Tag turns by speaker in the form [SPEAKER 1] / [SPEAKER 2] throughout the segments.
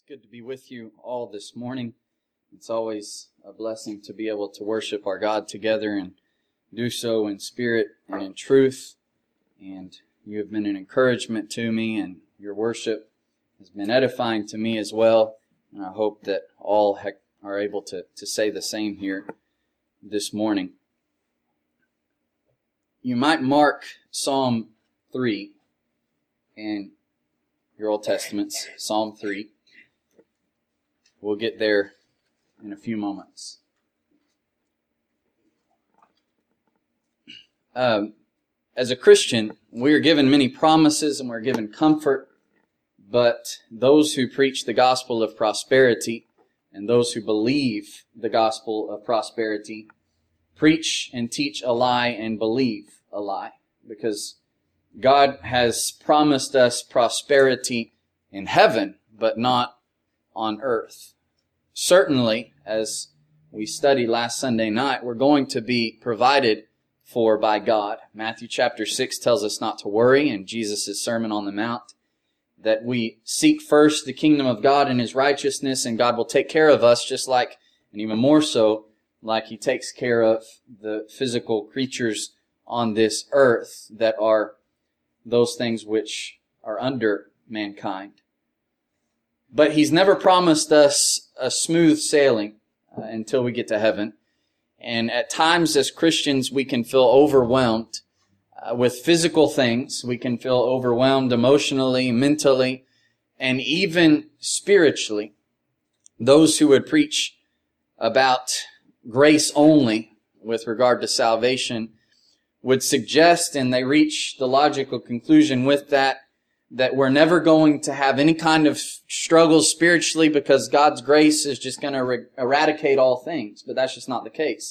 [SPEAKER 1] Good to be with you all this morning. It's always a blessing to be able to worship our God together and do so in spirit and in truth. And you have been an encouragement to me, and your worship has been edifying to me as well. And I hope that all are able to say the same here this morning. You might mark Psalm 3 in your Old Testaments, Psalm 3. We'll get there in a few moments. As a Christian, we are given many promises and we're given comfort, but those who preach the gospel of prosperity and those who believe the gospel of prosperity preach and teach a lie and believe a lie, because God has promised us prosperity in heaven, but not on earth. Certainly, as we studied last Sunday night, we're going to be provided for by God. Matthew chapter 6 tells us not to worry in Jesus' Sermon on the Mount, that we seek first the kingdom of God and His righteousness, and God will take care of us just like, and even more so, like He takes care of the physical creatures on this earth that are those things which are under mankind. But He's never promised us a smooth sailing until we get to heaven. And at times as Christians, we can feel overwhelmed with physical things. We can feel overwhelmed emotionally, mentally, and even spiritually. Those who would preach about grace only with regard to salvation would suggest, and they reach the logical conclusion with that we're never going to have any kind of struggles spiritually because God's grace is just going to eradicate all things. But that's just not the case.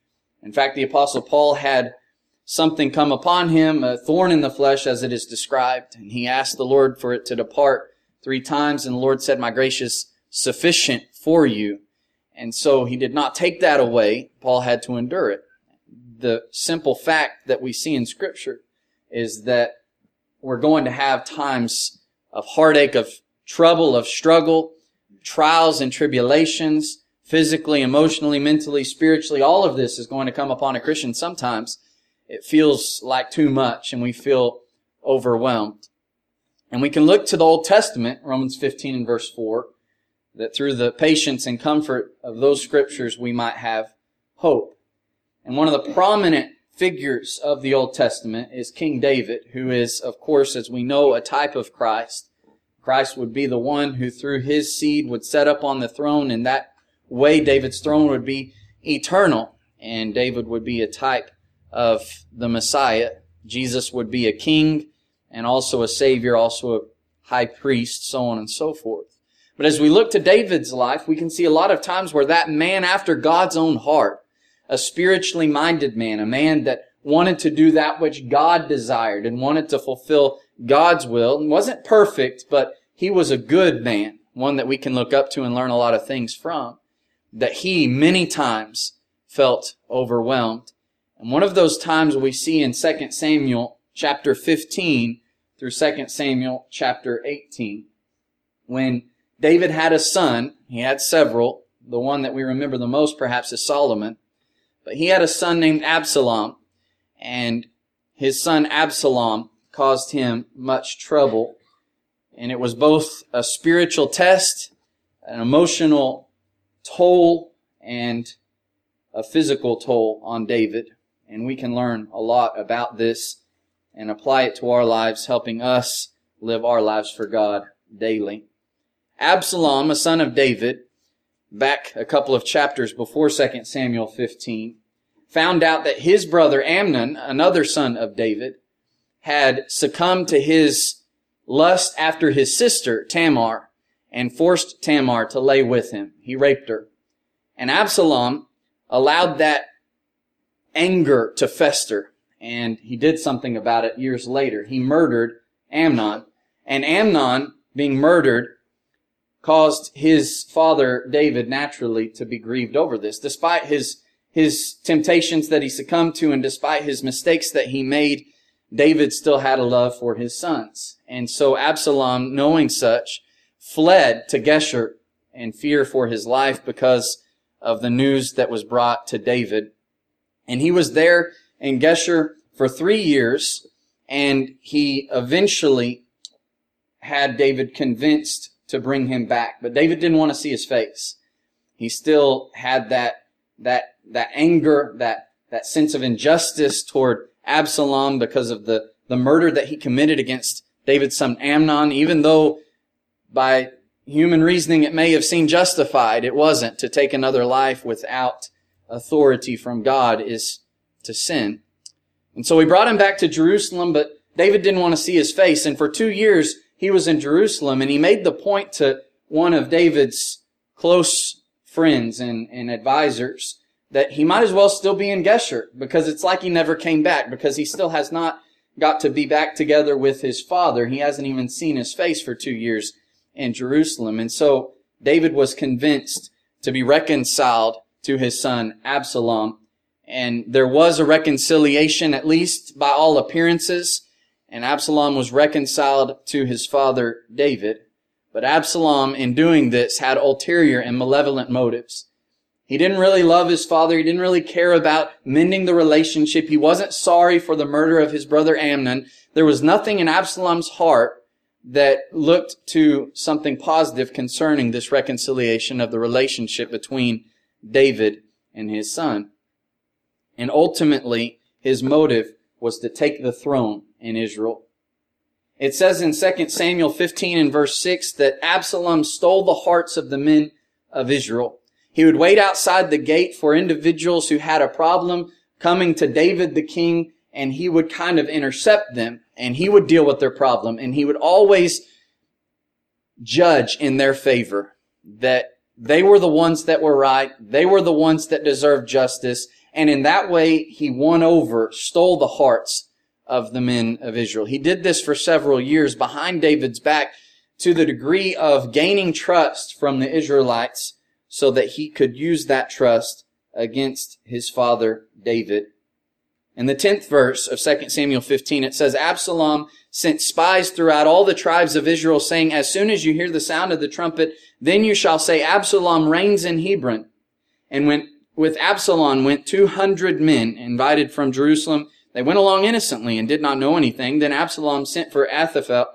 [SPEAKER 1] In fact, the Apostle Paul had something come upon him, a thorn in the flesh as it is described. And he asked the Lord for it to depart 3 times. And the Lord said, "My grace is sufficient for you." And so he did not take that away. Paul had to endure it. The simple fact that we see in Scripture is that we're going to have times of heartache, of trouble, of struggle, trials and tribulations, physically, emotionally, mentally, spiritually. All of this is going to come upon a Christian. Sometimes it feels like too much and we feel overwhelmed. And we can look to the Old Testament, Romans 15 and verse 4, that through the patience and comfort of those scriptures we might have hope. And one of the prominent figures of the Old Testament is King David, who is, of course, as we know, a type of Christ. Christ would be the one who through his seed would set up on the throne, and that way David's throne would be eternal, and David would be a type of the Messiah. Jesus would be a king and also a savior, also a high priest, so on and so forth. But as we look to David's life, we can see a lot of times where that man after God's own heart, a spiritually minded man, a man that wanted to do that which God desired and wanted to fulfill God's will, and wasn't perfect, but he was a good man, one that we can look up to and learn a lot of things from, that he many times felt overwhelmed. And one of those times we see in 2 Samuel chapter 15 through 2 Samuel chapter 18. When David had a son, he had several, the one that we remember the most perhaps is Solomon, but he had a son named Absalom, and his son Absalom caused him much trouble. And it was both a spiritual test, an emotional toll, and a physical toll on David. And we can learn a lot about this and apply it to our lives, helping us live our lives for God daily. Absalom, a son of David, back a couple of chapters before 2 Samuel 15, found out that his brother Amnon, another son of David, had succumbed to his lust after his sister Tamar and forced Tamar to lay with him. He raped her. And Absalom allowed that anger to fester, and he did something about it years later. He murdered Amnon, and Amnon, being murdered, caused his father David naturally to be grieved over this. Despite his temptations that he succumbed to and despite his mistakes that he made, David still had a love for his sons. And so Absalom, knowing such, fled to Geshur in fear for his life because of the news that was brought to David. And he was there in Geshur for 3 years, and he eventually had David convinced to bring him back. But David didn't want to see his face. He still had that anger, that sense of injustice toward Absalom because of the murder that he committed against David's son Amnon. Even though by human reasoning it may have seemed justified, it wasn't. To take another life without authority from God is to sin. And so he brought him back to Jerusalem, but David didn't want to see his face. And for 2 years, he was in Jerusalem, and he made the point to one of David's close friends and advisors that he might as well still be in Geshur, because it's like he never came back, because he still has not got to be back together with his father. He hasn't even seen his face for 2 years in Jerusalem. And so David was convinced to be reconciled to his son Absalom. And there was a reconciliation, at least by all appearances. And Absalom was reconciled to his father David. But Absalom, in doing this, had ulterior and malevolent motives. He didn't really love his father. He didn't really care about mending the relationship. He wasn't sorry for the murder of his brother Amnon. There was nothing in Absalom's heart that looked to something positive concerning this reconciliation of the relationship between David and his son. And ultimately, his motive was to take the throne in Israel. It says in 2 Samuel 15 and verse 6 that Absalom stole the hearts of the men of Israel. He would wait outside the gate for individuals who had a problem coming to David the king, and he would kind of intercept them, and he would deal with their problem, and he would always judge in their favor, that they were the ones that were right, they were the ones that deserved justice, and in that way he stole the hearts of the men of Israel. He did this for several years behind David's back, to the degree of gaining trust from the Israelites so that he could use that trust against his father David. In the 10th verse of 2 Samuel 15, it says, Absalom sent spies throughout all the tribes of Israel, saying, as soon as you hear the sound of the trumpet, then you shall say, Absalom reigns in Hebron. And with Absalom went 200 men invited from Jerusalem. They went along innocently and did not know anything. Then Absalom sent for Ahithophel,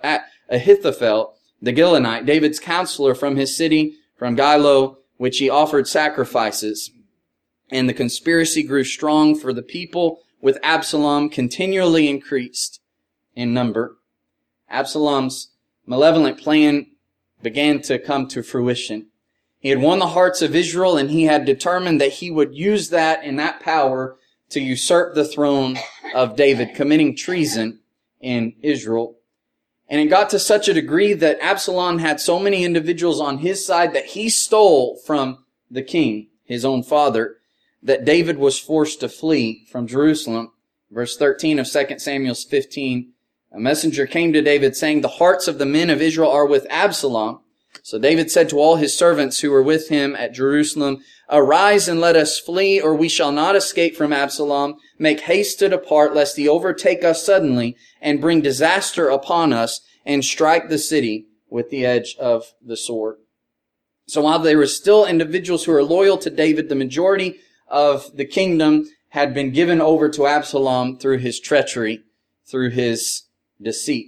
[SPEAKER 1] the Gilonite, David's counselor, from his city, from Gilo, which he offered sacrifices. And the conspiracy grew strong, for the people with Absalom continually increased in number. Absalom's malevolent plan began to come to fruition. He had won the hearts of Israel, and he had determined that he would use that and that power to usurp the throne of David, committing treason in Israel. And it got to such a degree that Absalom had so many individuals on his side that he stole from the king, his own father, that David was forced to flee from Jerusalem. Verse 13 of 2 Samuel 15, a messenger came to David saying, the hearts of the men of Israel are with Absalom. So David said to all his servants who were with him at Jerusalem, arise and let us flee, or we shall not escape from Absalom. Make haste to depart, lest he overtake us suddenly and bring disaster upon us and strike the city with the edge of the sword. So while there were still individuals who were loyal to David, the majority of the kingdom had been given over to Absalom through his treachery, through his deceit.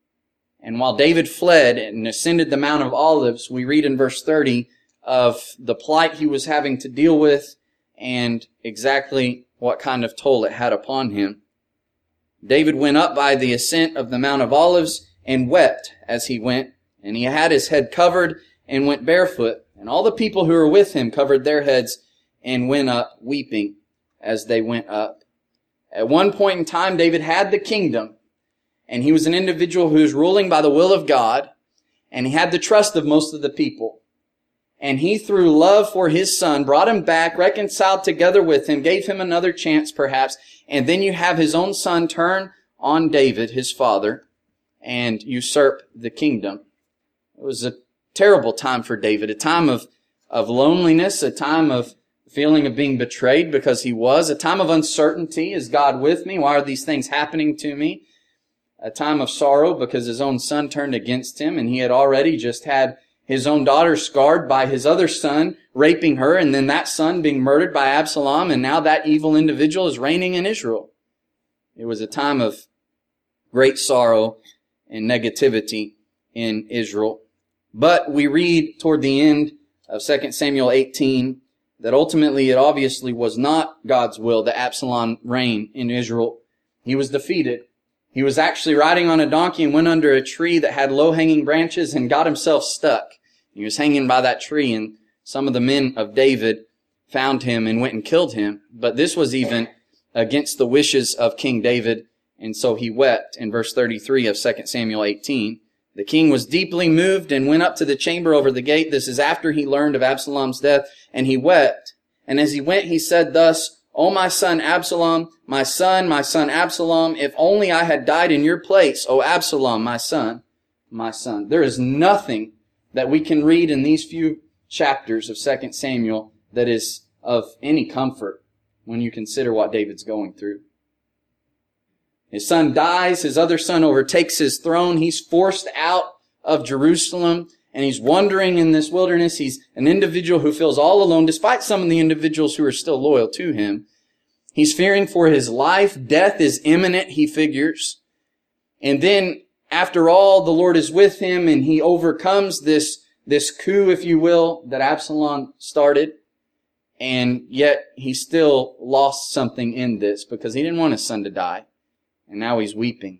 [SPEAKER 1] And while David fled and ascended the Mount of Olives, we read in verse 30 of the plight he was having to deal with and exactly what kind of toll it had upon him. David went up by the ascent of the Mount of Olives and wept as he went, and he had his head covered and went barefoot. And all the people who were with him covered their heads and went up weeping as they went up. At one point in time, David had the kingdom, and he was an individual who was ruling by the will of God, and he had the trust of most of the people. And he, through love for his son, brought him back, reconciled together with him, gave him another chance perhaps, and then you have his own son turn on David, his father, and usurp the kingdom. It was a terrible time for David, a time of loneliness, a time of feeling of being betrayed because he was, a time of uncertainty. Is God with me? Why are these things happening to me? a time of sorrow because his own son turned against him, and he had already just had his own daughter scarred by his other son raping her, and then that son being murdered by Absalom, and now that evil individual is reigning in Israel. It was a time of great sorrow and negativity in Israel. But we read toward the end of 2 Samuel 18 that ultimately it obviously was not God's will that Absalom reign in Israel. He was defeated. He was actually riding on a donkey and went under a tree that had low-hanging branches and got himself stuck. He was hanging by that tree, and some of the men of David found him and went and killed him. But this was even against the wishes of King David, and so he wept in verse 33 of 2 Samuel 18. The king was deeply moved and went up to the chamber over the gate. This is after he learned of Absalom's death, and he wept. And as he went, he said thus, O my son Absalom, my son Absalom, if only I had died in your place, O Absalom, my son, my son. There is nothing that we can read in these few chapters of 2 Samuel that is of any comfort when you consider what David's going through. His son dies, his other son overtakes his throne, he's forced out of Jerusalem, and he's wandering in this wilderness. He's an individual who feels all alone, despite some of the individuals who are still loyal to him. He's fearing for his life. Death is imminent, he figures. And then, after all, the Lord is with him, and he overcomes this coup, if you will, that Absalom started. And yet, he still lost something in this, because he didn't want his son to die. And now he's weeping.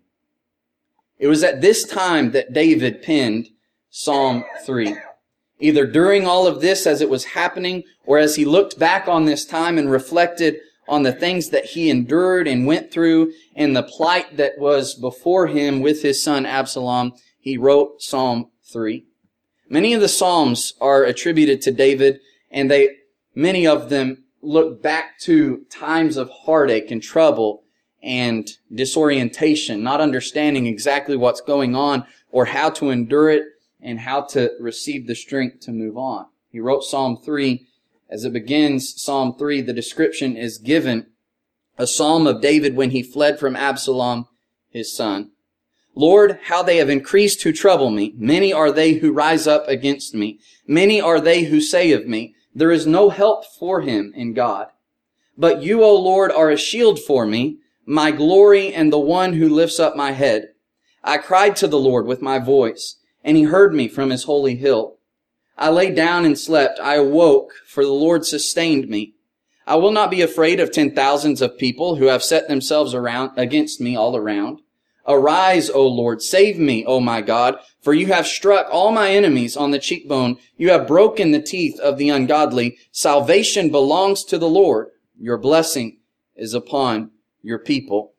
[SPEAKER 1] It was at this time that David penned Psalm 3. Either during all of this as it was happening, or as he looked back on this time and reflected on the things that he endured and went through and the plight that was before him with his son Absalom, he wrote Psalm 3. Many of the Psalms are attributed to David, and many of them look back to times of heartache and trouble and disorientation, not understanding exactly what's going on or how to endure it and how to receive the strength to move on. He wrote Psalm 3. As it begins, Psalm 3, the description is given, a psalm of David when he fled from Absalom, his son. Lord, how they have increased who trouble me. Many are they who rise up against me. Many are they who say of me, there is no help for him in God. But you, O Lord, are a shield for me, my glory and the one who lifts up my head. I cried to the Lord with my voice, and he heard me from his holy hill. I lay down and slept. I awoke, for the Lord sustained me. I will not be afraid of 10,000s of people who have set themselves against me all around. Arise, O Lord, save me, O my God, for you have struck all my enemies on the cheekbone. You have broken the teeth of the ungodly. Salvation belongs to the Lord. Your blessing is upon your people.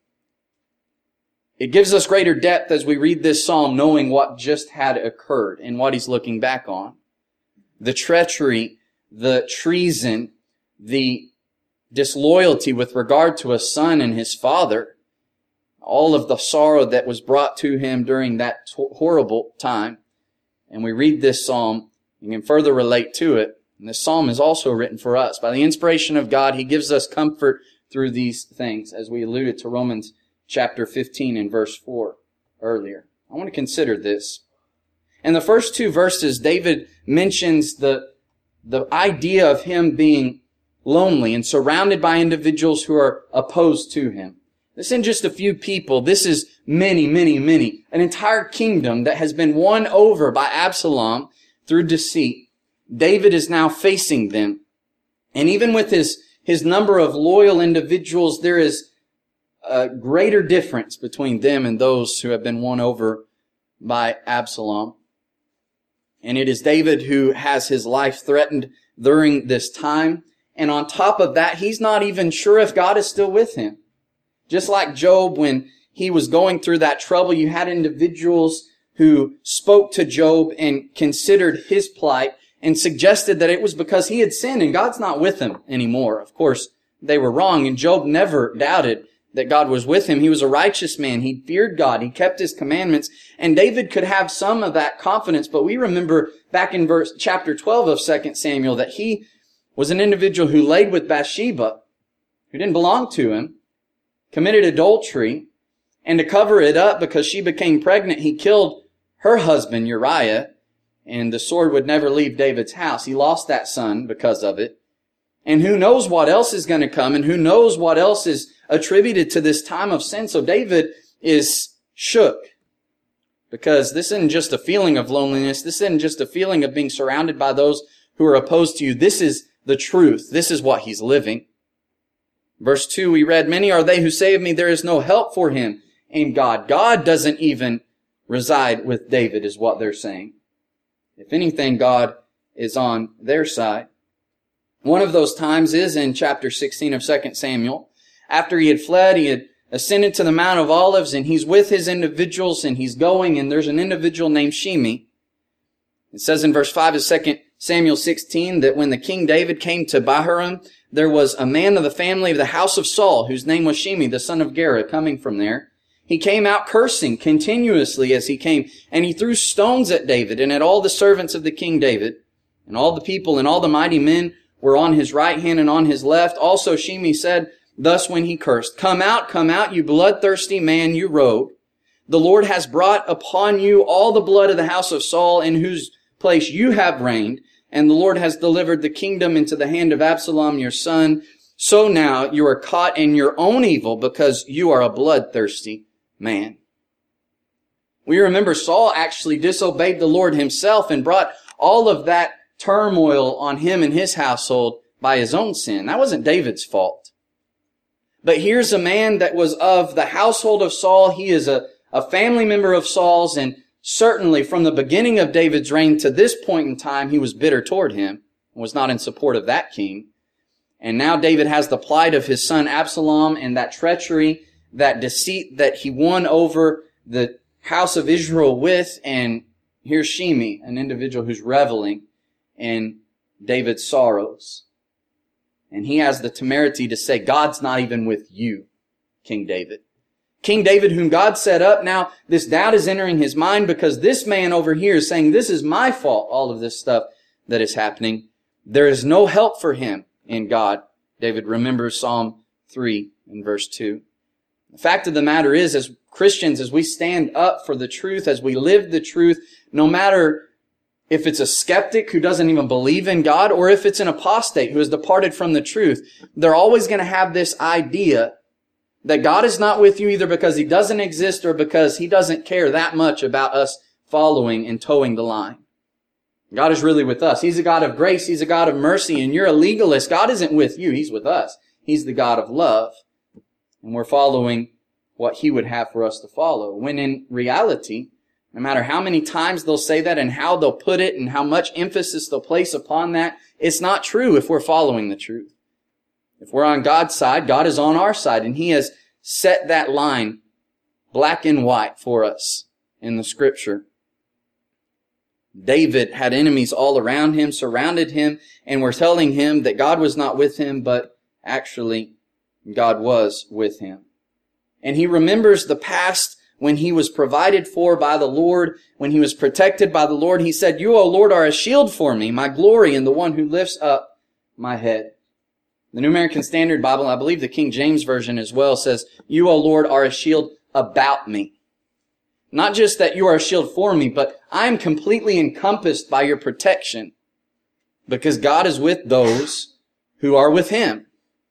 [SPEAKER 1] It gives us greater depth as we read this psalm, knowing what just had occurred and what he's looking back on. The treachery, the treason, the disloyalty with regard to a son and his father, all of the sorrow that was brought to him during that horrible time. And we read this psalm and can further relate to it. And this psalm is also written for us. By the inspiration of God, he gives us comfort through these things, as we alluded to Romans chapter 15 and verse 4 earlier. I want to consider this. In the first two verses, David mentions the idea of him being lonely and surrounded by individuals who are opposed to him. This isn't just a few people. This is many, many, many. An entire kingdom that has been won over by Absalom through deceit. David is now facing them. And even with his number of loyal individuals, there is a greater difference between them and those who have been won over by Absalom. And it is David who has his life threatened during this time. And on top of that, he's not even sure if God is still with him. Just like Job, when he was going through that trouble, you had individuals who spoke to Job and considered his plight and suggested that it was because he had sinned and God's not with him anymore. Of course, they were wrong, and Job never doubted that God was with him. He was a righteous man. He feared God. He kept his commandments. And David could have some of that confidence, but we remember back in chapter 12 of 2 Samuel that he was an individual who laid with Bathsheba, who didn't belong to him, committed adultery, And to cover it up, because she became pregnant, he killed her husband, Uriah, and the sword would never leave David's house. He lost that son because of it. And who knows what else is going to come, and who knows what else is attributed to this time of sin. So David is shook, because this isn't just a feeling of loneliness. This isn't just a feeling of being surrounded by those who are opposed to you. This is the truth. This is what he's living. Verse 2, we read, "Many are they who say of me, there is no help for him in God." God doesn't even reside with David, is what they're saying. If anything, God is on their side. One of those times is in chapter 16 of 2 Samuel. After he had fled, he had ascended to the Mount of Olives, and he's with his individuals, and he's going, and there's an individual named Shimei. It says in verse 5 of 2 Samuel 16 that when the King David came to Bahurim, there was a man of the family of the house of Saul, whose name was Shimei, the son of Gera, coming from there. He came out cursing continuously as he came, and he threw stones at David and at all the servants of the King David. And all the people and all the mighty men were on his right hand and on his left. Also Shimei said thus when he cursed, come out, you bloodthirsty man, you rogue. The Lord has brought upon you all the blood of the house of Saul, in whose place you have reigned, and the Lord has delivered the kingdom into the hand of Absalom your son. So now you are caught in your own evil, because you are a bloodthirsty man." We remember Saul actually disobeyed the Lord himself and brought all of that turmoil on him and his household by his own sin. That wasn't David's fault. But here's a man that was of the household of Saul. He is a family member of Saul's, and certainly from the beginning of David's reign to this point in time, he was bitter toward him and was not in support of that king. And now David has the plight of his son Absalom, and that treachery, that deceit that he won over the house of Israel with. And here's Shimei, an individual who's reveling in David's sorrows. And he has the temerity to say, God's not even with you, King David. King David, whom God set up, now this doubt is entering his mind, because this man over here is saying, this is my fault, all of this stuff that is happening. There is no help for him in God. David remembers Psalm 3 and verse 2. The fact of the matter is, as Christians, as we stand up for the truth, as we live the truth, no matter if it's a skeptic who doesn't even believe in God, or if it's an apostate who has departed from the truth, they're always going to have this idea that God is not with you either because He doesn't exist or because He doesn't care that much about us following and towing the line. God is really with us. He's a God of grace. He's a God of mercy. And you're a legalist. God isn't with you. He's with us. He's the God of love. And we're following what He would have for us to follow. When in reality, no matter how many times they'll say that and how they'll put it and how much emphasis they'll place upon that, it's not true if we're following the truth. If we're on God's side, God is on our side, and He has set that line black and white for us in the Scripture. David had enemies all around him, surrounded him, and were telling him that God was not with him, but actually God was with him. And he remembers the past when he was provided for by the Lord, when he was protected by the Lord. He said, "You, O Lord, are a shield for me, my glory, and the one who lifts up my head." The New American Standard Bible, I believe the King James Version as well, says, "You, O Lord, are a shield about me." Not just that you are a shield for me, but I am completely encompassed by your protection, because God is with those who are with Him.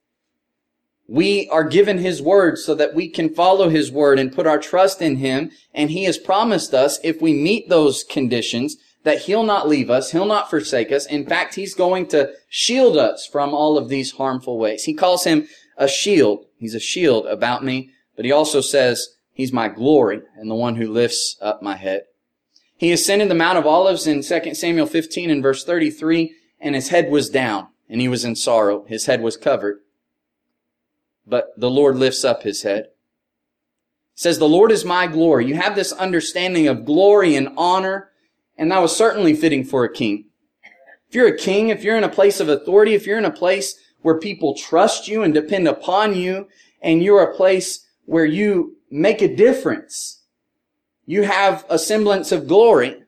[SPEAKER 1] We are given His Word so that we can follow His Word and put our trust in Him. And He has promised us, if we meet those conditions, that He'll not leave us, He'll not forsake us. In fact, He's going to shield us from all of these harmful ways. He calls Him a shield. He's a shield about me. But He also says, He's my glory and the one who lifts up my head. He ascended the Mount of Olives in 2 Samuel 15 and verse 33, and His head was down, and He was in sorrow. His head was covered. But the Lord lifts up His head. It says, "The Lord is my glory." You have this understanding of glory and honor, and that was certainly fitting for a king. If you're a king, if you're in a place of authority, if you're in a place where people trust you and depend upon you, and you're a place where you make a difference, you have a semblance of glory.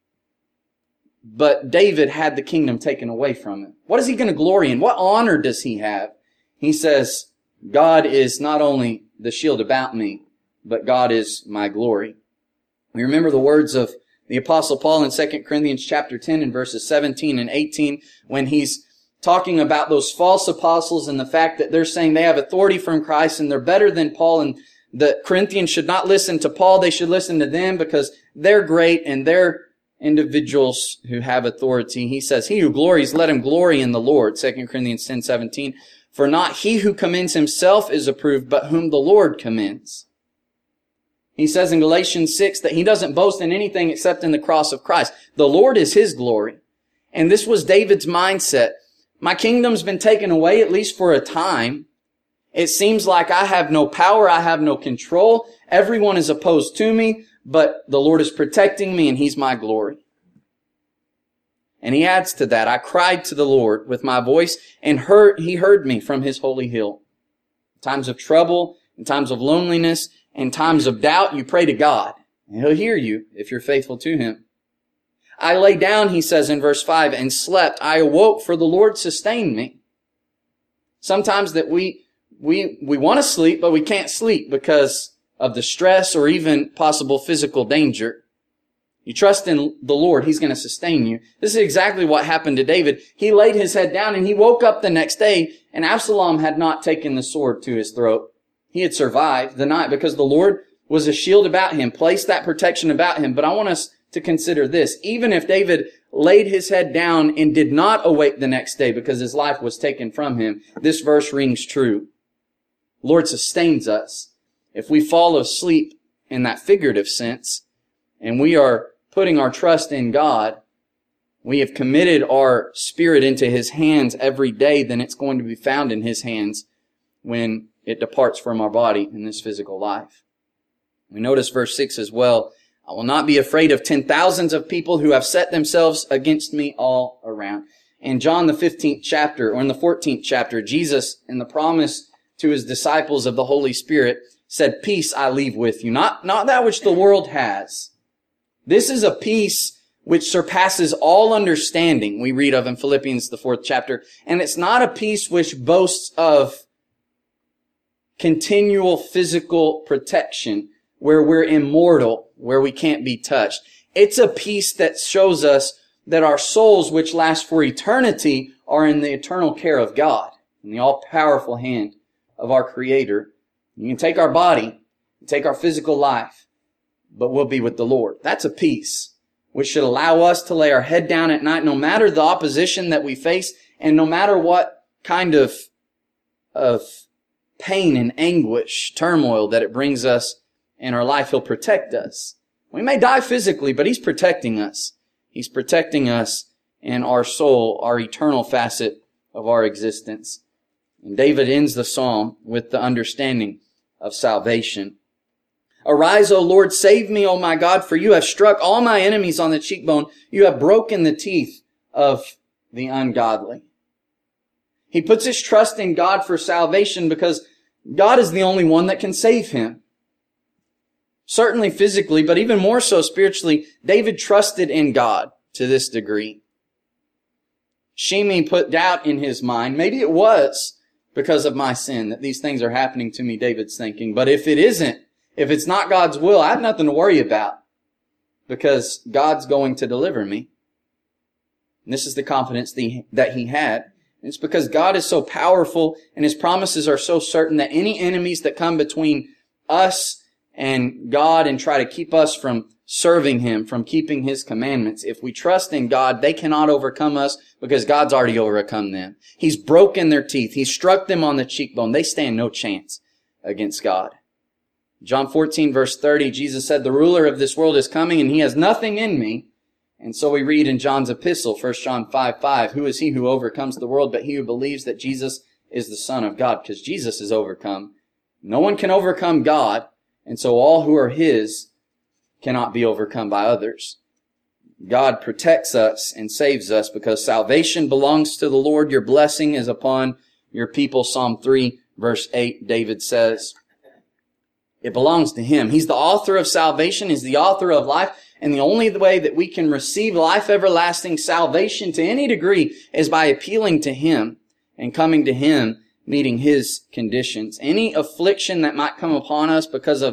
[SPEAKER 1] But David had the kingdom taken away from him. What is he going to glory in? What honor does he have? He says, God is not only the shield about me, but God is my glory. We remember the words of the Apostle Paul in 2 Corinthians chapter 10 and verses 17 and 18 when he's talking about those false apostles and the fact that they're saying they have authority from Christ and they're better than Paul, and the Corinthians should not listen to Paul, they should listen to them because they're great and they're individuals who have authority. He says, he who glories, let him glory in the Lord. 2 Corinthians 10:17. For not he who commends himself is approved, but whom the Lord commends. He says in Galatians 6 that he doesn't boast in anything except in the cross of Christ. The Lord is his glory. And this was David's mindset. My kingdom's been taken away, at least for a time. It seems like I have no power, I have no control. Everyone is opposed to me, but the Lord is protecting me and he's my glory. And he adds to that, I cried to the Lord with my voice and he heard me from his holy hill. In times of trouble, in times of loneliness, in times of doubt, you pray to God, and he'll hear you if you're faithful to him. I lay down, he says in verse 5, and slept. I awoke, for the Lord sustained me. Sometimes that we want to sleep, but we can't sleep because of the stress or even possible physical danger. You trust in the Lord, he's going to sustain you. This is exactly what happened to David. He laid his head down and he woke up the next day, and Absalom had not taken the sword to his throat. He had survived the night because the Lord was a shield about him, placed that protection about him. But I want us to consider this. Even if David laid his head down and did not awake the next day because his life was taken from him, this verse rings true. Lord sustains us. If we fall asleep in that figurative sense, and we are putting our trust in God, we have committed our spirit into his hands every day, then it's going to be found in his hands when it departs from our body in this physical life. We notice verse 6 as well. I will not be afraid of 10,000s of people who have set themselves against me all around. In John the 15th chapter, or in the 14th chapter, Jesus, in the promise to his disciples of the Holy Spirit, said, peace I leave with you. Not that which the world has. This is a peace which surpasses all understanding, we read of in Philippians the 4th chapter. And it's not a peace which boasts of continual physical protection, where we're immortal, where we can't be touched. It's a peace that shows us that our souls, which last for eternity, are in the eternal care of God, in the all-powerful hand of our Creator. You can take our body, take our physical life, but we'll be with the Lord. That's a peace which should allow us to lay our head down at night, no matter the opposition that we face, and no matter what kind of pain and anguish, turmoil that it brings us in our life. He'll protect us. We may die physically, but he's protecting us. He's protecting us in our soul, our eternal facet of our existence. And David ends the psalm with the understanding of salvation. Arise, O Lord, save me, O my God, for you have struck all my enemies on the cheekbone. You have broken the teeth of the ungodly. He puts his trust in God for salvation because God is the only one that can save him. Certainly physically, but even more so spiritually, David trusted in God to this degree. Shimei put doubt in his mind. Maybe it was because of my sin that these things are happening to me, David's thinking. But if it isn't, if it's not God's will, I have nothing to worry about because God's going to deliver me. And this is the confidence that he had. It's because God is so powerful and his promises are so certain that any enemies that come between us and God and try to keep us from serving him, from keeping his commandments, if we trust in God, they cannot overcome us because God's already overcome them. He's broken their teeth. He's struck them on the cheekbone. They stand no chance against God. John 14 verse 30, Jesus said, the ruler of this world is coming and he has nothing in me. And so we read in John's epistle, 1 John 5:5, who is he who overcomes the world but he who believes that Jesus is the Son of God? Because Jesus is overcome. No one can overcome God, and so all who are his cannot be overcome by others. God protects us and saves us because salvation belongs to the Lord. Your blessing is upon your people. Psalm 3 verse 8, David says, it belongs to him. He's the author of salvation. He's the author of life. And the only way that we can receive life everlasting salvation to any degree is by appealing to him and coming to him, meeting his conditions. Any affliction that might come upon us because of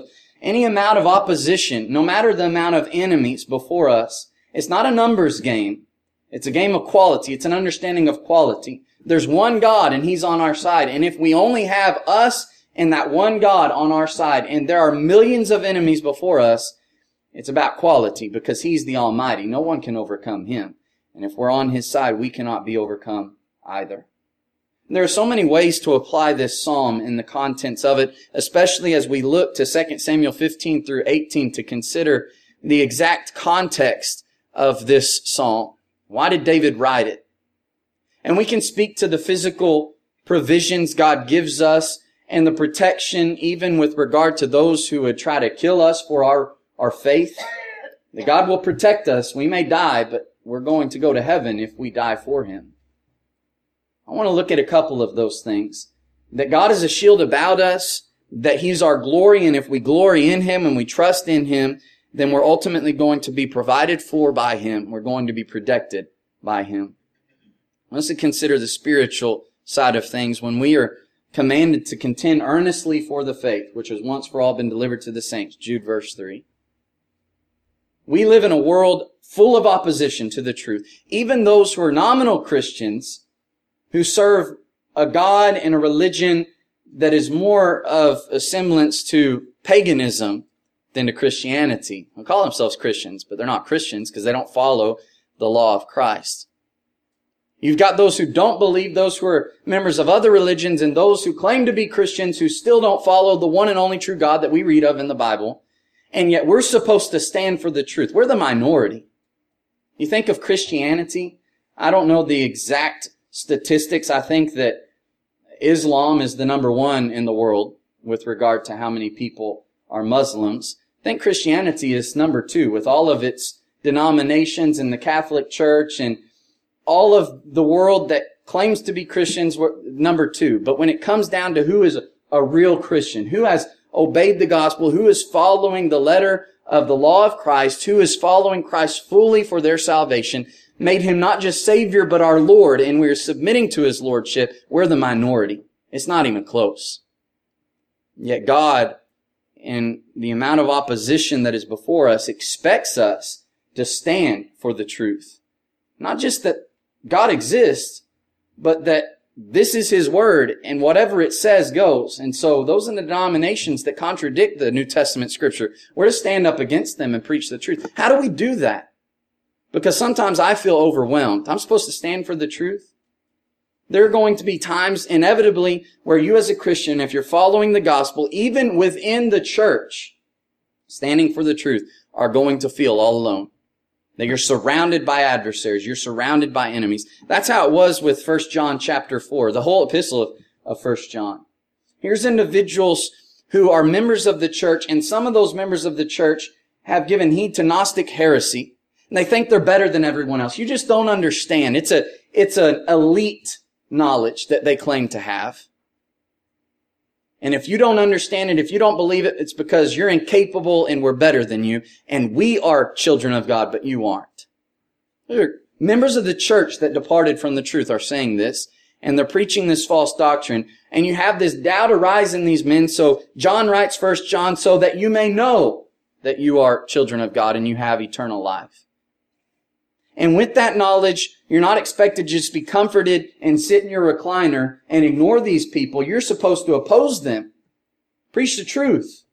[SPEAKER 1] any amount of opposition, no matter the amount of enemies before us, it's not a numbers game. It's a game of quality. It's an understanding of quality. There's one God and He's on our side. And if we only have us and that one God on our side, and there are millions of enemies before us, it's about quality because He's the Almighty. No one can overcome Him. And if we're on His side, we cannot be overcome either. There are so many ways to apply this psalm in the contents of it, especially as we look to 2 Samuel 15 through 18 to consider the exact context of this psalm. Why did David write it? And we can speak to the physical provisions God gives us and the protection even with regard to those who would try to kill us for our faith. That God will protect us. We may die, but we're going to go to heaven if we die for Him. I want to look at a couple of those things. That God is a shield about us, that He's our glory, and if we glory in Him and we trust in Him, then we're ultimately going to be provided for by Him. We're going to be protected by Him. Let's consider the spiritual side of things when we are commanded to contend earnestly for the faith, which has once for all been delivered to the saints. Jude verse 3. We live in a world full of opposition to the truth. Even those who are nominal Christians, who serve a God and a religion that is more of a semblance to paganism than to Christianity. They call themselves Christians, but they're not Christians because they don't follow the law of Christ. You've got those who don't believe, those who are members of other religions, and those who claim to be Christians who still don't follow the one and only true God that we read of in the Bible. And yet we're supposed to stand for the truth. We're the minority. You think of Christianity, I don't know the exact statistics. I think that Islam is the number one in the world with regard to how many people are Muslims. I think Christianity is number two with all of its denominations and the Catholic Church and all of the world that claims to be Christians, number two. But when it comes down to who is a real Christian, who has obeyed the gospel, who is following the letter of the law of Christ, who is following Christ fully for their salvation, made Him not just Savior, but our Lord, and we're submitting to His Lordship, we're the minority. It's not even close. Yet God, in the amount of opposition that is before us, expects us to stand for the truth. Not just that God exists, but that this is His Word, and whatever it says goes. And so those in the denominations that contradict the New Testament Scripture, we're to stand up against them and preach the truth. How do we do that? Because sometimes I feel overwhelmed. I'm supposed to stand for the truth. There are going to be times, inevitably, where you as a Christian, if you're following the gospel, even within the church, standing for the truth, are going to feel all alone. That you're surrounded by adversaries. You're surrounded by enemies. That's how it was with 1 John chapter 4, the whole epistle of 1 John. Here's individuals who are members of the church, and some of those members of the church have given heed to Gnostic heresy. And they think they're better than everyone else. You just don't understand. It's an elite knowledge that they claim to have. And if you don't understand it, if you don't believe it, it's because you're incapable and we're better than you. And we are children of God, but you aren't. Members of the church that departed from the truth are saying this, and they're preaching this false doctrine. And you have this doubt arise in these men. So John writes 1 John, so that you may know that you are children of God and you have eternal life. And with that knowledge, you're not expected to just be comforted and sit in your recliner and ignore these people. You're supposed to oppose them. Preach the truth.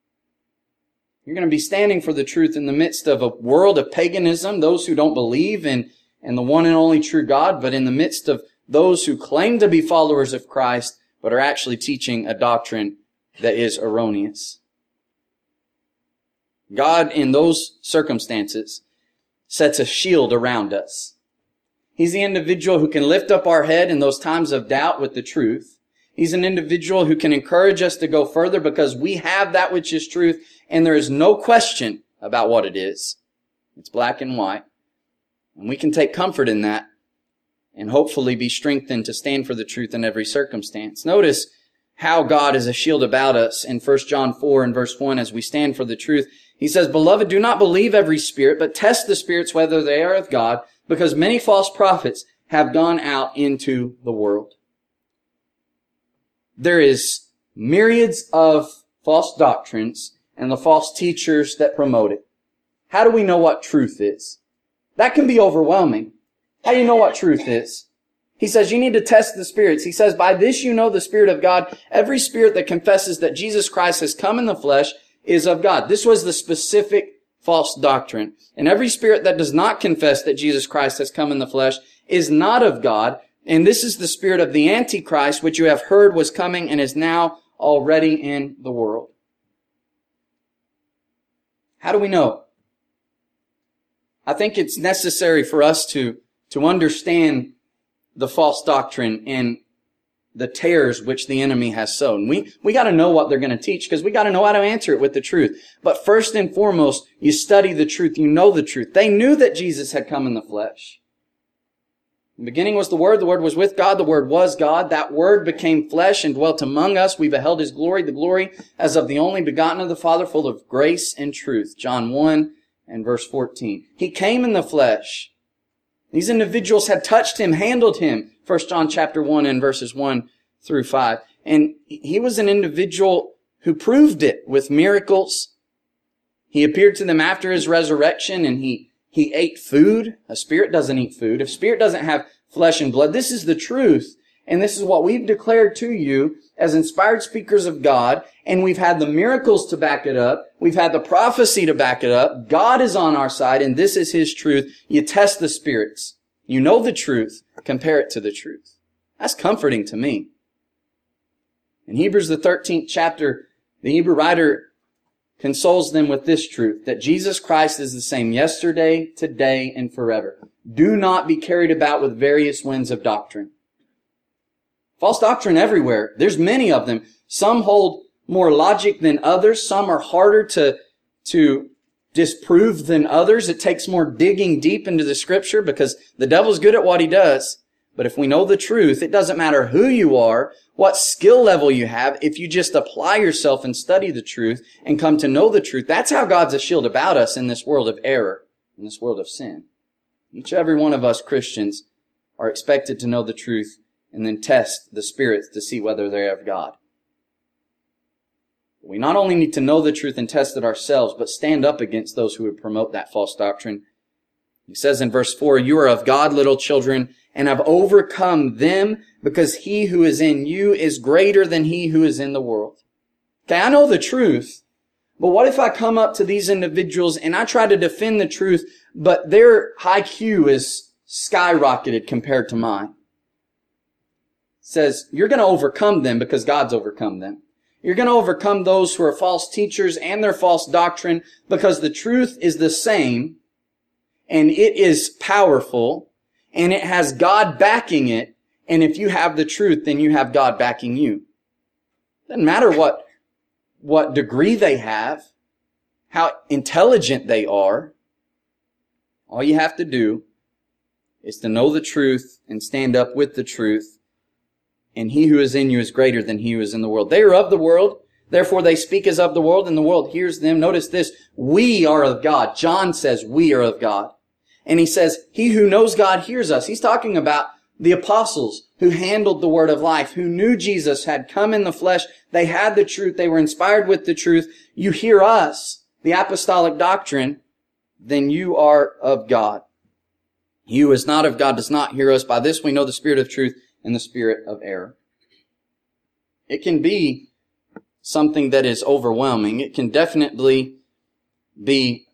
[SPEAKER 1] You're going to be standing for the truth in the midst of a world of paganism, those who don't believe in the one and only true God, but in the midst of those who claim to be followers of Christ, but are actually teaching a doctrine that is erroneous. God, in those circumstances, sets a shield around us. He's the individual who can lift up our head in those times of doubt with the truth. He's an individual who can encourage us to go further because we have that which is truth, and there is no question about what it is. It's black and white. And we can take comfort in that and hopefully be strengthened to stand for the truth in every circumstance. Notice how God is a shield about us in 1 John 4 and verse 1 as we stand for the truth. He says, "Beloved, do not believe every spirit, but test the spirits whether they are of God, because many false prophets have gone out into the world." There is myriads of false doctrines and the false teachers that promote it. How do we know what truth is? That can be overwhelming. How do you know what truth is? He says you need to test the spirits. He says, by this you know the Spirit of God. Every spirit that confesses that Jesus Christ has come in the flesh is of God. This was the specific false doctrine. And every spirit that does not confess that Jesus Christ has come in the flesh is not of God. And this is the spirit of the Antichrist, which you have heard was coming and is now already in the world. How do we know? I think it's necessary for us to understand the false doctrine and the tares which the enemy has sown. We got to know what they're going to teach because we got to know how to answer it with the truth. But first and foremost, you study the truth. You know the truth. They knew that Jesus had come in the flesh. In the beginning was the Word was with God, the Word was God. That Word became flesh and dwelt among us. We beheld His glory, the glory as of the only begotten of the Father, full of grace and truth. John 1 and verse 14. He came in the flesh. These individuals had touched Him, handled Him. 1 John chapter 1 and verses 1 through 5. And He was an individual who proved it with miracles. He appeared to them after His resurrection and He ate food. A spirit doesn't eat food. If spirit doesn't have flesh and blood, this is the truth. And this is what we've declared to you as inspired speakers of God. And we've had the miracles to back it up. We've had the prophecy to back it up. God is on our side and this is His truth. You test the spirits. You know the truth. Compare it to the truth. That's comforting to me. In Hebrews the 13th chapter, the Hebrew writer consoles them with this truth, that Jesus Christ is the same yesterday, today, and forever. Do not be carried about with various winds of doctrine. False doctrine everywhere. There's many of them. Some hold more logic than others. Some are harder to disprove than others. It takes more digging deep into the Scripture because the devil's good at what he does. But if we know the truth, it doesn't matter who you are, what skill level you have, if you just apply yourself and study the truth and come to know the truth, that's how God's a shield about us in this world of error, in this world of sin. Each and every one of us Christians are expected to know the truth and then test the spirits to see whether they're of God. We not only need to know the truth and test it ourselves, but stand up against those who would promote that false doctrine. He says in verse 4, you are of God, little children, and have overcome them, because He who is in you is greater than he who is in the world. Okay, I know the truth, but what if I come up to these individuals and I try to defend the truth, but their IQ is skyrocketed compared to mine? It says, you're going to overcome them because God's overcome them. You're going to overcome those who are false teachers and their false doctrine because the truth is the same, and it is powerful, and it has God backing it. And if you have the truth, then you have God backing you. Doesn't matter what degree they have, how intelligent they are. All you have to do is to know the truth and stand up with the truth. And He who is in you is greater than he who is in the world. They are of the world, therefore they speak as of the world, and the world hears them. Notice this, we are of God. John says we are of God. And he says, he who knows God hears us. He's talking about the apostles who handled the word of life, who knew Jesus had come in the flesh. They had the truth. They were inspired with the truth. You hear us, the apostolic doctrine, then you are of God. He who is not of God does not hear us. By this we know the spirit of truth and the spirit of error. It can be something that is overwhelming. It can definitely be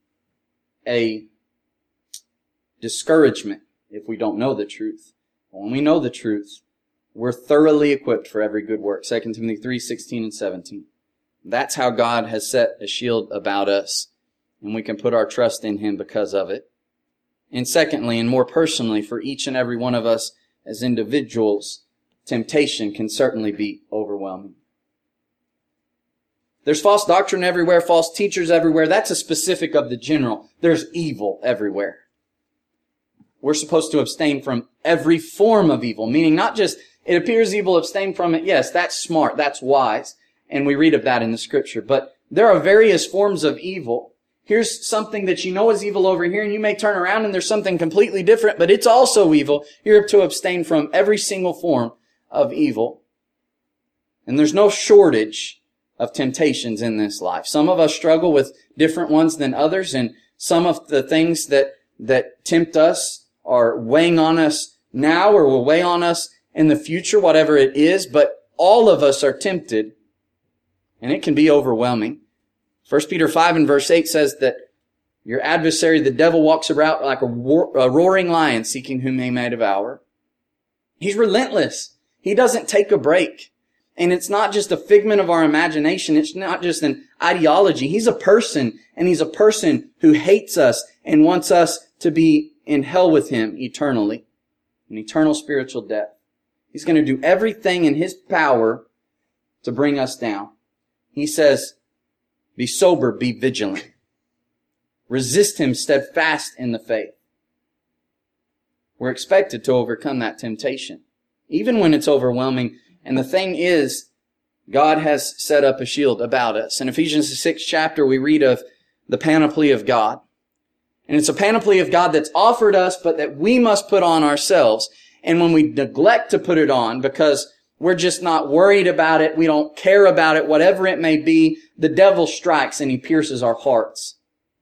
[SPEAKER 1] a discouragement if we don't know the truth. When we know the truth, we're thoroughly equipped for every good work. 2 Timothy 3:16 and 17. That's how God has set a shield about us, and we can put our trust in Him because of it. And secondly, and more personally, for each and every one of us as individuals, temptation can certainly be overwhelming. There's false doctrine everywhere, false teachers everywhere. That's a specific of the general. There's evil everywhere. We're supposed to abstain from every form of evil, meaning not just, it appears evil, abstain from it. Yes, that's smart, that's wise, and we read of that in the Scripture. But there are various forms of evil. Here's something that you know is evil over here, and you may turn around and there's something completely different, but it's also evil. You're to abstain from every single form of evil. And there's no shortage of temptations in this life. Some of us struggle with different ones than others, and some of the things that tempt us are weighing on us now or will weigh on us in the future, whatever it is, but all of us are tempted, and it can be overwhelming. 1 Peter 5 and verse 8 says that your adversary, the devil, walks around like a roaring lion seeking whom he may devour. He's relentless. He doesn't take a break. And it's not just a figment of our imagination. It's not just an ideology. He's a person, and he's a person who hates us and wants us to be in hell with him eternally, an eternal spiritual death. He's going to do everything in his power to bring us down. He says, be sober, be vigilant. Resist him steadfast in the faith. We're expected to overcome that temptation, even when it's overwhelming. And the thing is, God has set up a shield about us. In Ephesians 6 chapter, we read of the panoply of God. And it's a panoply of God that's offered us, but that we must put on ourselves. And when we neglect to put it on because we're just not worried about it, we don't care about it, whatever it may be, the devil strikes and he pierces our hearts.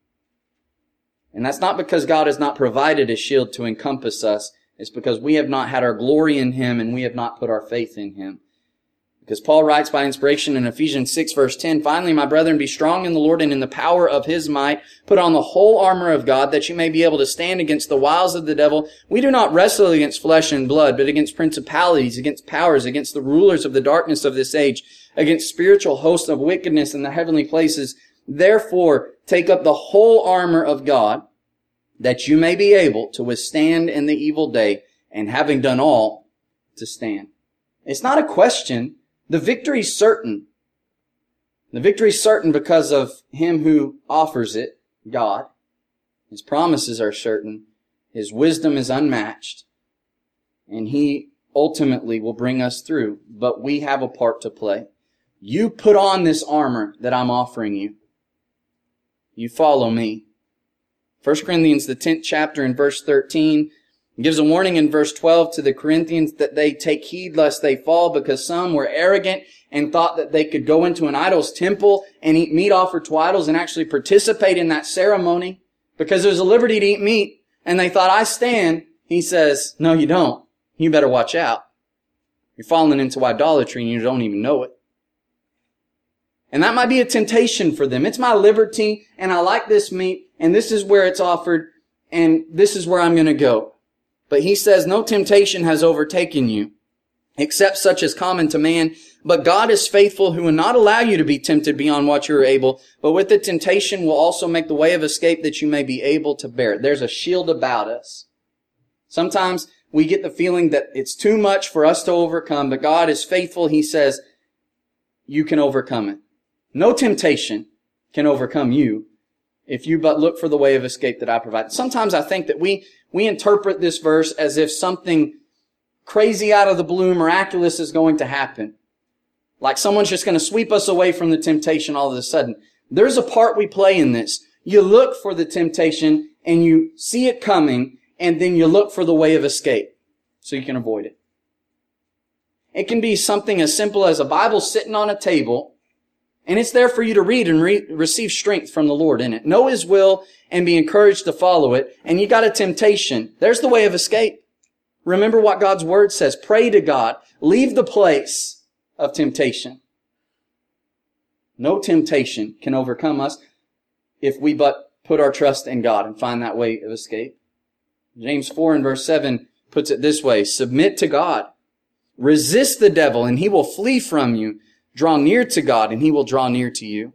[SPEAKER 1] And that's not because God has not provided a shield to encompass us. It's because we have not had our glory in him and we have not put our faith in him. Because Paul writes by inspiration in Ephesians 6 verse 10, finally, my brethren, be strong in the Lord and in the power of his might. Put on the whole armor of God that you may be able to stand against the wiles of the devil. We do not wrestle against flesh and blood, but against principalities, against powers, against the rulers of the darkness of this age, against spiritual hosts of wickedness in the heavenly places. Therefore, take up the whole armor of God, that you may be able to withstand in the evil day, and having done all, to stand. It's not a question. The victory's certain. The victory's certain because of him who offers it, God. His promises are certain. His wisdom is unmatched. And he ultimately will bring us through. But we have a part to play. You put on this armor that I'm offering you. You follow me. 1 Corinthians, the 10th chapter in verse 13, gives a warning in verse 12 to the Corinthians that they take heed lest they fall, because some were arrogant and thought that they could go into an idol's temple and eat meat offered to idols and actually participate in that ceremony because there's a liberty to eat meat. And they thought, I stand. He says, no, you don't. You better watch out. You're falling into idolatry and you don't even know it. And that might be a temptation for them. It's my liberty, and I like this meat, and this is where it's offered, and this is where I'm going to go. But he says, no temptation has overtaken you, except such as common to man. But God is faithful, who will not allow you to be tempted beyond what you are able, but with the temptation will also make the way of escape that you may be able to bear it. There's a shield about us. Sometimes we get the feeling that it's too much for us to overcome, but God is faithful. He says, you can overcome it. No temptation can overcome you if you but look for the way of escape that I provide. Sometimes I think that we interpret this verse as if something crazy out of the blue, miraculous is going to happen. Like someone's just going to sweep us away from the temptation all of a sudden. There's a part we play in this. You look for the temptation and you see it coming, and then you look for the way of escape so you can avoid it. It can be something as simple as a Bible sitting on a table, and it's there for you to read and receive strength from the Lord in it. Know his will and be encouraged to follow it. And you got a temptation. There's the way of escape. Remember what God's word says. Pray to God. Leave the place of temptation. No temptation can overcome us if we but put our trust in God and find that way of escape. James 4 and verse 7 puts it this way. Submit to God. Resist the devil and he will flee from you. Draw near to God, and he will draw near to you.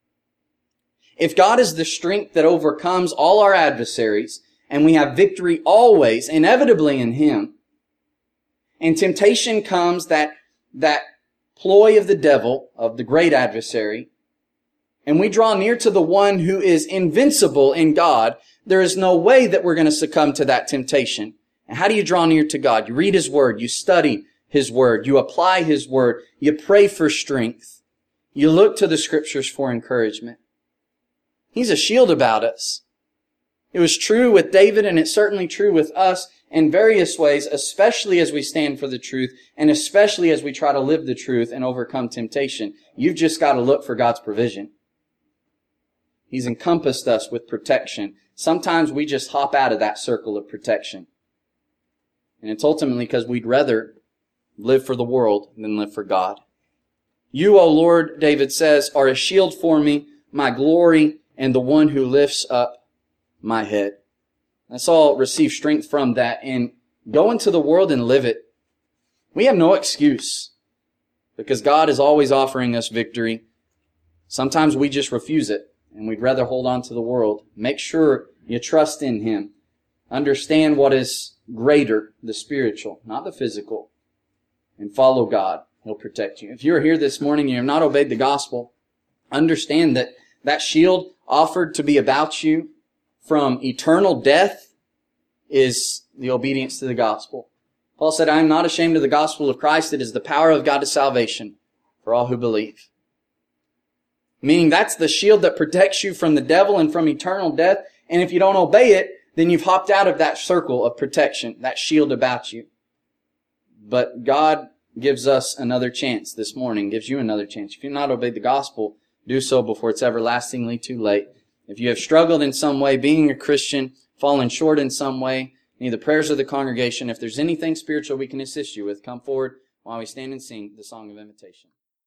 [SPEAKER 1] If God is the strength that overcomes all our adversaries, and we have victory always, inevitably in him, and temptation comes, that ploy of the devil, of the great adversary, and we draw near to the one who is invincible in God, there is no way that we're going to succumb to that temptation. And how do you draw near to God? You read his word, you study his word. You apply his word. You pray for strength. You look to the scriptures for encouragement. He's a shield about us. It was true with David, and it's certainly true with us in various ways, especially as we stand for the truth, and especially as we try to live the truth and overcome temptation. You've just got to look for God's provision. He's encompassed us with protection. Sometimes we just hop out of that circle of protection. And it's ultimately because we'd rather live for the world than live for God. You, O Lord, David says, are a shield for me, my glory, and the one who lifts up my head. Let's all receive strength from that and go into the world and live it. We have no excuse because God is always offering us victory. Sometimes we just refuse it and we'd rather hold on to the world. Make sure you trust in Him. Understand what is greater, the spiritual, not the physical, and follow God. He'll protect you. If you're here this morning and you have not obeyed the gospel, understand that that shield offered to be about you from eternal death is the obedience to the gospel. Paul said, I am not ashamed of the gospel of Christ. It is the power of God to salvation for all who believe. Meaning that's the shield that protects you from the devil and from eternal death. And if you don't obey it, then you've hopped out of that circle of protection, that shield about you. But God gives us another chance this morning, gives you another chance. If you've not obeyed the gospel, do so before it's everlastingly too late. If you have struggled in some way being a Christian, fallen short in some way, need the prayers of the congregation, if there's anything spiritual we can assist you with, come forward while we stand and sing the song of invitation.